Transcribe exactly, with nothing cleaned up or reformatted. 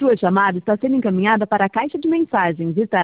Sua chamada está sendo encaminhada para a caixa de mensagens. Estará